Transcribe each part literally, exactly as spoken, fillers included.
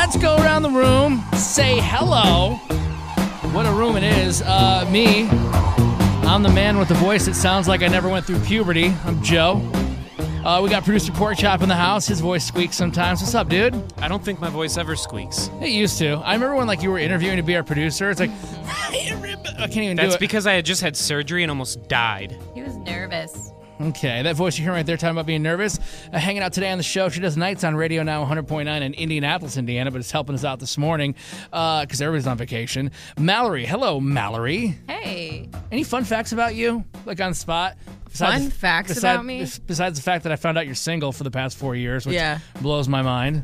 let's go around the room, say hello. What a room it is. Uh, me, I'm the man with the voice that sounds like I never went through puberty. I'm Joe. Uh, we got producer Pork Chop in the house. His voice squeaks sometimes. What's up, dude? I don't think my voice ever squeaks. It used to. I remember when like you were interviewing to be our producer. It's like, I can't even That's do it. because I had just had surgery and almost died. He was nervous. Okay, that voice you hear right there talking about being nervous. Uh, hanging out today on the show. She does nights on Radio Now one hundred point nine in Indianapolis, Indiana, but it's helping us out this morning because uh, everybody's on vacation. Mallory. Hello, Mallory. Hey. Any fun facts about you, like on the spot? Fun the, facts besides, about me? Besides the fact that I found out you're single for the past four years, which Yeah. blows my mind.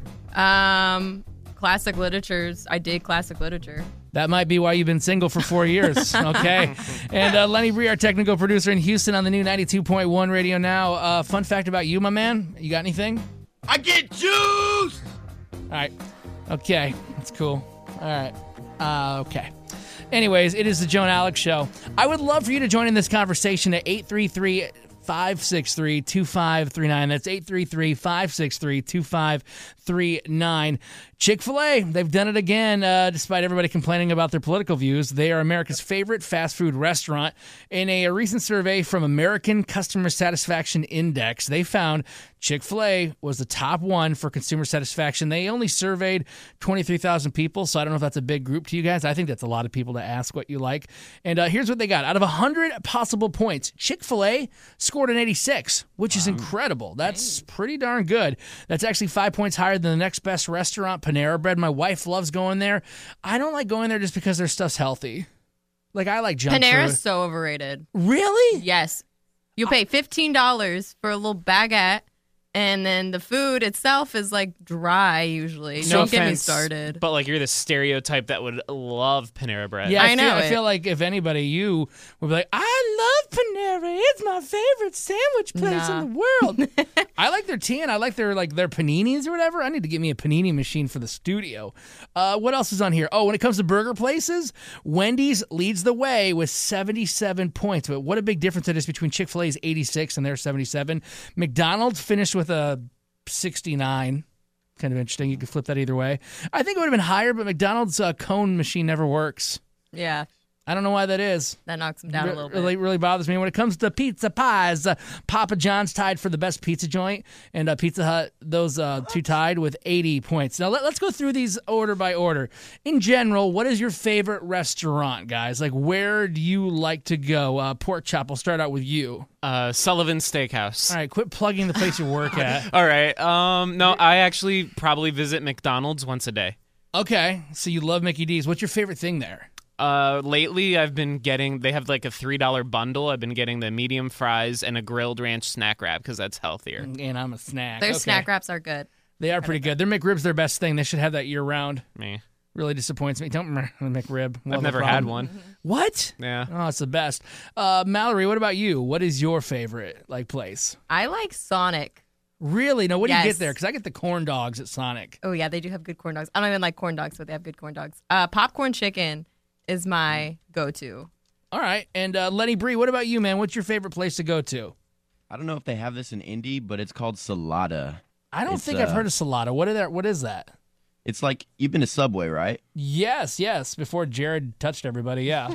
Um, classic literatures. I dig classic literature. That might be why you've been single for four years. Okay. And uh, Lenny Bree, our technical producer in Houston on the new ninety-two point one Radio Now. Uh, fun fact about you, my man. You got anything? I get juice! All right. Okay. That's cool. All right. Uh, okay. Anyways, it is the Joe and Alex Show. I would love for you to join in this conversation at eight three three, five six three, two five three nine. That's eight three three, five six three, two five three nine. Chick-fil-A, they've done it again, uh, despite everybody complaining about their political views. They are America's favorite fast food restaurant. In a, a recent survey from American Customer Satisfaction Index, they found Chick-fil-A was the top one for consumer satisfaction. They only surveyed twenty-three thousand people, so I don't know if that's a big group to you guys. I think that's a lot of people to ask what you like. And uh, here's what they got. Out of one hundred possible points, Chick-fil-A scored an eighty-six, which is incredible. That's pretty darn good. That's actually five points higher than the next best restaurant, Panera Bread. My wife loves going there. I don't like going there just because their stuff's healthy. Like, I like junk Panera's food. so overrated. Really? Yes. You pay fifteen dollars for a little baguette, and then the food itself is like dry usually. No Don't get me offense, started. But like you're the stereotype that would love Panera Bread. Yeah, I, I feel, know I it. feel like if anybody, you would be like, I love Panera. It's my favorite sandwich place Nah. in the world. I like their tea and I like their like their paninis or whatever. I need to get me a panini machine for the studio. Uh, what else is on here? Oh, when it comes to burger places, Wendy's leads the way with seventy-seven points. But what a big difference it is between Chick-fil-A's eighty-six and their seventy-seven. McDonald's finished with a sixty-nine. Kind of interesting. You could flip that either way. I think it would have been higher, but McDonald's uh, cone machine never works. Yeah, I don't know why that is. that knocks them down Re- a little bit. Really, really bothers me. When it comes to pizza pies, uh, Papa John's tied for the best pizza joint, and uh, Pizza Hut, those uh, two tied with eighty points. Now, let, let's go through these order by order. In general, what is your favorite restaurant, guys? Like, where do you like to go? Uh, Pork Chop, we'll start out with you. Uh, Sullivan Steakhouse. All right, quit plugging the place you work at. All right. Um, no, I actually probably visit McDonald's once a day. Okay, so you love Mickey D's. What's your favorite thing there? Uh, lately I've been getting, they have like a three dollar bundle. I've been getting the medium fries and a grilled ranch snack wrap because that's healthier. And I'm a snack. Their Okay. snack wraps are good. They are pretty good. Their McRib's their best thing. They should have that year-round. Me. Really disappoints me. Don't remember the McRib. We'll I've have a never had problem. one. What? Yeah. Oh, it's the best. Uh, Mallory, what about you? What is your favorite like place? I like Sonic. Really? No, what do you Yes. get there? Because I get the corn dogs at Sonic. Oh yeah, they do have good corn dogs. I don't even like corn dogs, but they have good corn dogs. Uh, popcorn chicken is my go-to. All right. And uh, Lenny Bree, what about you, man? What's your favorite place to go to? I don't know if they have this in Indy, but it's called Salada. I don't It's, think I've uh, heard of Salada. What is that? What is that? It's like, you've been to Subway, right? Yes, yes. Before Jared touched everybody, yeah.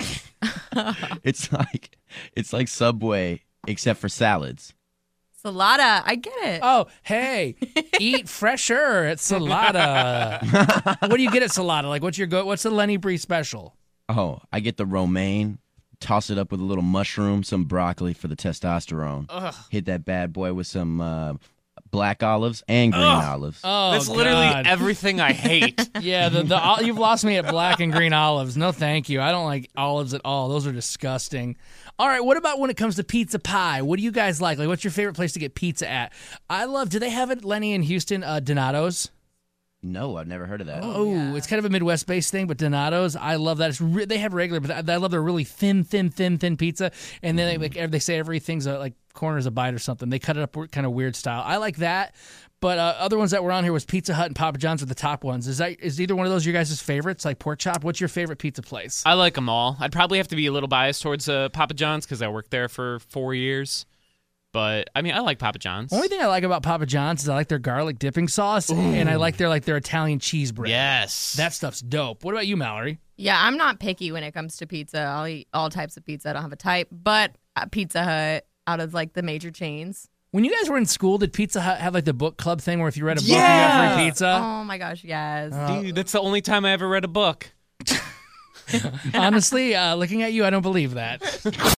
It's like it's like Subway, except for salads. Salada, I get it. Oh, hey, eat fresher at Salada. What do you get at Salada? Like, what's your go? What's the Lenny Bree special? Oh, I get the romaine, toss it up with a little mushroom, some broccoli for the testosterone. Ugh. Hit that bad boy with some uh, black olives and green Ugh. olives. Oh, That's literally God. everything I hate. Yeah, the, the ol- you've lost me at black and green olives. No, thank you. I don't like olives at all. Those are disgusting. All right, what about when it comes to pizza pie? What do you guys like? Like, what's your favorite place to get pizza at? I love. Do they have it, Lenny, in Houston? Uh, Donato's. No, I've never heard of that. Oh, yeah. it's kind of a Midwest-based thing, but Donato's, I love that. It's re- they have regular, but I I love their really thin, thin, thin, thin pizza. And then they, like, they say everything's a, like corner's a bite or something. They cut it up kind of weird style. I like that. But uh, other ones that were on here was Pizza Hut and Papa John's are the top ones. Is that is either one of those your guys' favorites? Like Pork Chop? What's your favorite pizza place? I like them all. I'd probably have to be a little biased towards uh, Papa John's because I worked there for four years. But I mean, I like Papa John's. Only thing I like about Papa John's is I like their garlic dipping sauce, and I like their like their Italian cheese bread. Yes. That stuff's dope. What about you, Mallory? Yeah, I'm not picky when it comes to pizza. I'll eat all types of pizza. I don't have a type, but uh, Pizza Hut out of like the major chains. When you guys were in school, did Pizza Hut have like the book club thing where if you read a book, Yeah! you got free pizza? Oh my gosh, yes. Dude, that's the only time I ever read a book. Honestly, uh, looking at you, I don't believe that.